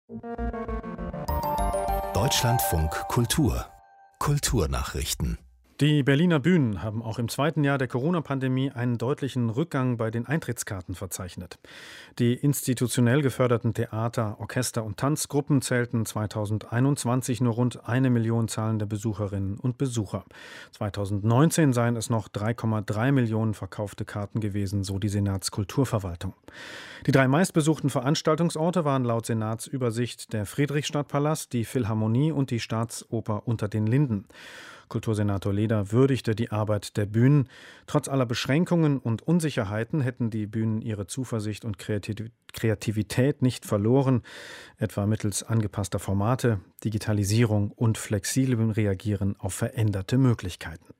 Deutschlandfunk Kultur Kulturnachrichten. Die Berliner Bühnen haben auch im zweiten Jahr der Corona-Pandemie einen deutlichen Rückgang bei den Eintrittskarten verzeichnet. Die institutionell geförderten Theater, Orchester und Tanzgruppen zählten 2021 nur rund 1 Million zahlende Besucherinnen und Besucher. 2019 seien es noch 3,3 Millionen verkaufte Karten gewesen, so die Senatskulturverwaltung. Die 3 meistbesuchten Veranstaltungsorte waren laut Senatsübersicht der Friedrichstadtpalast, die Philharmonie und die Staatsoper Unter den Linden. Kultursenator Leder würdigte die Arbeit der Bühnen. Trotz aller Beschränkungen und Unsicherheiten hätten die Bühnen ihre Zuversicht und Kreativität nicht verloren, etwa mittels angepasster Formate, Digitalisierung und flexiblem Reagieren auf veränderte Möglichkeiten.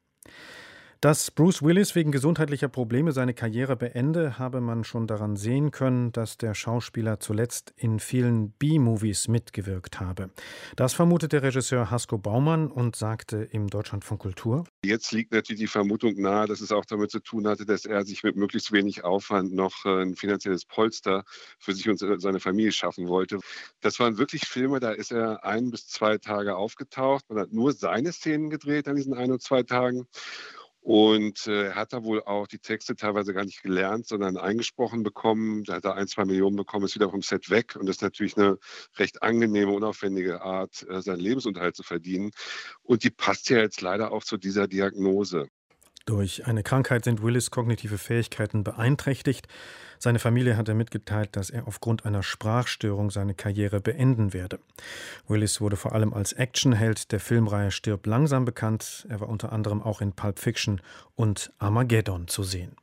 Dass Bruce Willis wegen gesundheitlicher Probleme seine Karriere beende, habe man schon daran sehen können, dass der Schauspieler zuletzt in vielen B-Movies mitgewirkt habe. Das vermutet der Regisseur Hasko Baumann und sagte im Deutschlandfunk Kultur: Jetzt liegt natürlich die Vermutung nahe, dass es auch damit zu tun hatte, dass er sich mit möglichst wenig Aufwand noch ein finanzielles Polster für sich und seine Familie schaffen wollte. Das waren wirklich Filme, da ist er 1 bis 2 Tage aufgetaucht. Man hat nur seine Szenen gedreht an diesen 1 und 2 Tagen. Und er hat da wohl auch die Texte teilweise gar nicht gelernt, sondern eingesprochen bekommen. Da hat er 1-2 Millionen bekommen, ist wieder vom Set weg. Und das ist natürlich eine recht angenehme, unaufwendige Art, seinen Lebensunterhalt zu verdienen. Und die passt ja jetzt leider auch zu dieser Diagnose. Durch eine Krankheit sind Willis' kognitive Fähigkeiten beeinträchtigt. Seine Familie hatte mitgeteilt, dass er aufgrund einer Sprachstörung seine Karriere beenden werde. Willis wurde vor allem als Actionheld der Filmreihe Stirb langsam bekannt. Er war unter anderem auch in Pulp Fiction und Armageddon zu sehen.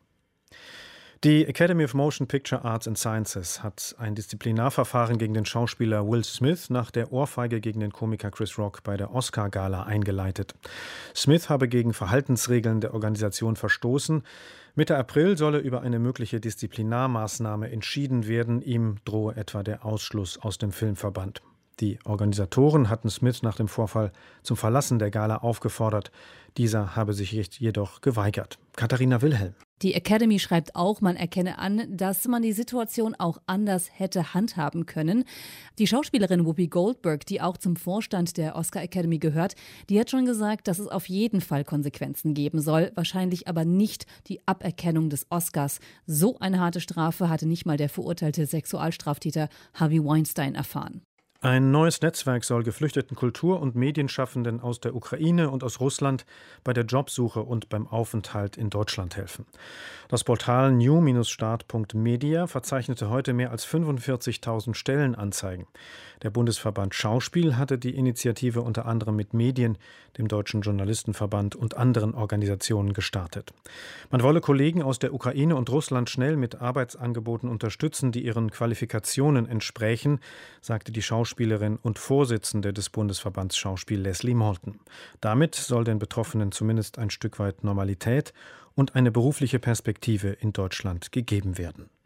Die Academy of Motion Picture Arts and Sciences hat ein Disziplinarverfahren gegen den Schauspieler Will Smith nach der Ohrfeige gegen den Komiker Chris Rock bei der Oscar-Gala eingeleitet. Smith habe gegen Verhaltensregeln der Organisation verstoßen. Mitte April solle über eine mögliche Disziplinarmaßnahme entschieden werden. Ihm drohe etwa der Ausschluss aus dem Filmverband. Die Organisatoren hatten Smith nach dem Vorfall zum Verlassen der Gala aufgefordert. Dieser habe sich jedoch geweigert. Katharina Wilhelm. Die Academy schreibt auch, man erkenne an, dass man die Situation auch anders hätte handhaben können. Die Schauspielerin Whoopi Goldberg, die auch zum Vorstand der Oscar Academy gehört, die hat schon gesagt, dass es auf jeden Fall Konsequenzen geben soll, wahrscheinlich aber nicht die Aberkennung des Oscars. So eine harte Strafe hatte nicht mal der verurteilte Sexualstraftäter Harvey Weinstein erfahren. Ein neues Netzwerk soll geflüchteten Kultur- und Medienschaffenden aus der Ukraine und aus Russland bei der Jobsuche und beim Aufenthalt in Deutschland helfen. Das Portal new-start.media verzeichnete heute mehr als 45.000 Stellenanzeigen. Der Bundesverband Schauspiel hatte die Initiative unter anderem mit Medien, dem Deutschen Journalistenverband und anderen Organisationen gestartet. Man wolle Kollegen aus der Ukraine und Russland schnell mit Arbeitsangeboten unterstützen, die ihren Qualifikationen entsprächen, sagte die Schauspielerin und Vorsitzende des Bundesverbands Schauspiel Leslie Malton. Damit soll den Betroffenen zumindest ein Stück weit Normalität und eine berufliche Perspektive in Deutschland gegeben werden.